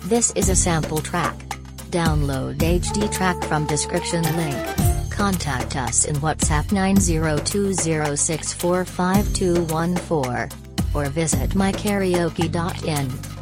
This is a sample track. Download HD track from description link. Contact us in WhatsApp 9020645214. Or visit mykaraoke.in.